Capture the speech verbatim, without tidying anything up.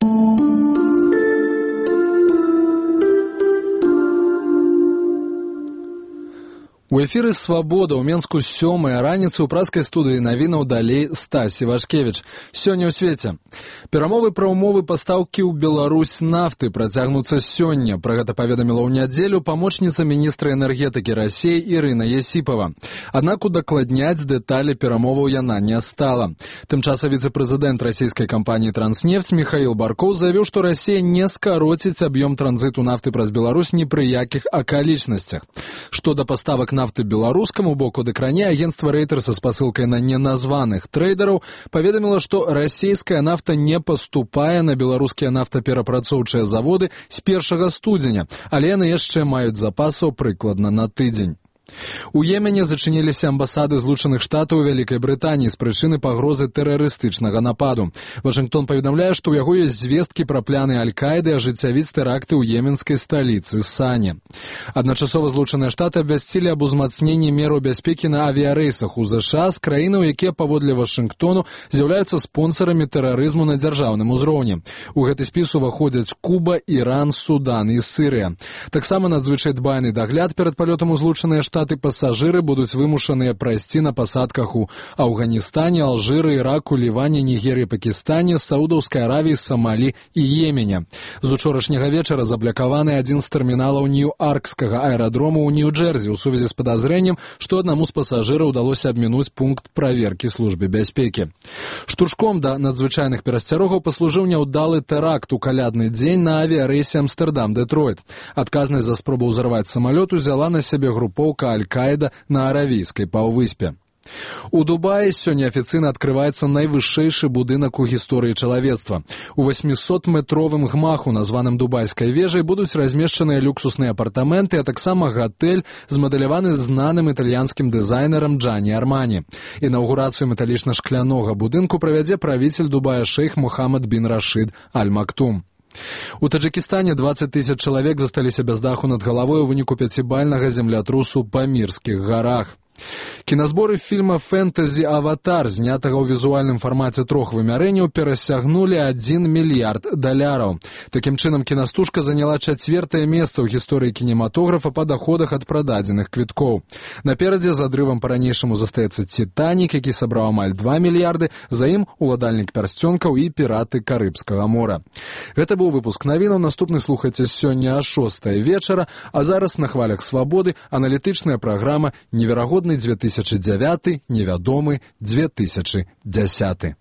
У эфіры «Свабода» ў Менску сёмая раніцы ў праскай студыі навінаў далей Стась Івашкевіч. Сёння ў свеце. Перамовы пра ўмовы пастаўкі ў Беларусь нафты працягнуцца сёння. Пра гэта паведаміла ў нядзелю памочніца міністра энергетыкі Расіі Ірына Есіпава. Аднак удакладняць дэталі перамоваў яна не стала. Тым часам віцэ-прэзідэнт расійскай кампаніі «Транснефть» Михаил Баркоў заявіў, што Расія не скароціць аб'ём транзіту нафты праз Беларусь ні пры якіх акалічнасцях. Што да паставак нафты беларускаму боку дэкране, агентства Рейтер са спасылкай на неназваных трейдераў паведаміла, што расійская нафта не паступае на беларускія нафтаперапрацоўчыя заводы з першага студзеня, але яны яшчэ маюць запасаў прыкладна на тыдзень. У Йемене зачыніліся амбасады Злучаных Штатаў у Вялікай Брытаніі з прычыны пагрозы тэрарыстычнага нападу. Вашынгтон паведамляе, што ў яго ёсць звесткі пра пляны Аль-Каіды ажыццявіць тэракты ў йеменскай сталіцы Сані. Адначасова Злучаныя Штаты абвясцілі аб узмацненні мераў бяспекі на авіярэйсах у ЗША з краінаў, якія паводле Вашынгтону з'яўляюцца спонсарамі тэрарызму на дзяржаўным узроўні. У гэты спіс уваходзяць Куба, Іран, Судан і Сірыя. Таксама надзвычай дбайны дагляд перад палётам у Злучаныя Штаты пасажыры будуць вымушаныя прайсці на пасадках у Афганістане, Алжыры, Іраку, Ліване, Нігерыі, Пакістане, Саудаўскай Аравіі, Самалі і Йемене. З учорашняга вечара заблакаваны адзін з тэрміналаў Нью-Аркскага аэрадрому ў Нью-Джерзі ў сувязі з падазрэннем, што аднаму з пасажыраў удалося абмінуць пункт праверкі службы бяспекі. Штуршком да надзвычайных перасцярогаў паслужыў няўдалы тэракт у калядны дзень на авіярэйсе Амстэрдам-Дэтройт. Адказнасць за спробу ўзарваць самалёт узяла на сябе групоўка Аль-Каіда на Аравійскай паўвыспе. У Дубаі сёння афіцыйна адкрываецца найвышэйшы будынак у гісторыі чалавецтва. У васьмісотметровым гмаху, названым Дубайскай вежай, будуць размешчаныя люксусныя апартаменты, а таксама гатэль, змадэляваны знаным італьянскім дызайнерам Джані Армані. Інаўгурацыю металічна-шклянога будынку правядзе правіцель Дубая шэйх Мухаммад бін Рашид Аль-Мактум. У Таджикістане дваццаць тысяч чалавек засталіся без даху над галавой у выніку пяцібальнага землятрусу па Мірскіх гарах. Кіназборы фільма «Фэнтэзі Аватар», знятага ў візуальным фармаце трох вымярэнняў, перасягнулі адзін мільярд даляраў. Такім чынам, кінастужка заняла чацвёртае месца ў гісторыі кінематографа па даходах ад прададзеных квіткоў. Наперадзе з адрывам па-ранейшаму застаецца «Титанік», які сабраў амаль два мільярды, за ім «Уладальнік пярсцёнкаў» і «Піраты Карыбскага мора». Гэта быў выпуск навінаў, наступны слухайце сёння а шостай вечара, а зараз на хвалях «Свабоды» аналітычная праграма «Неверагодны две тысячи девятый, невядомы две тысячи дзясяты».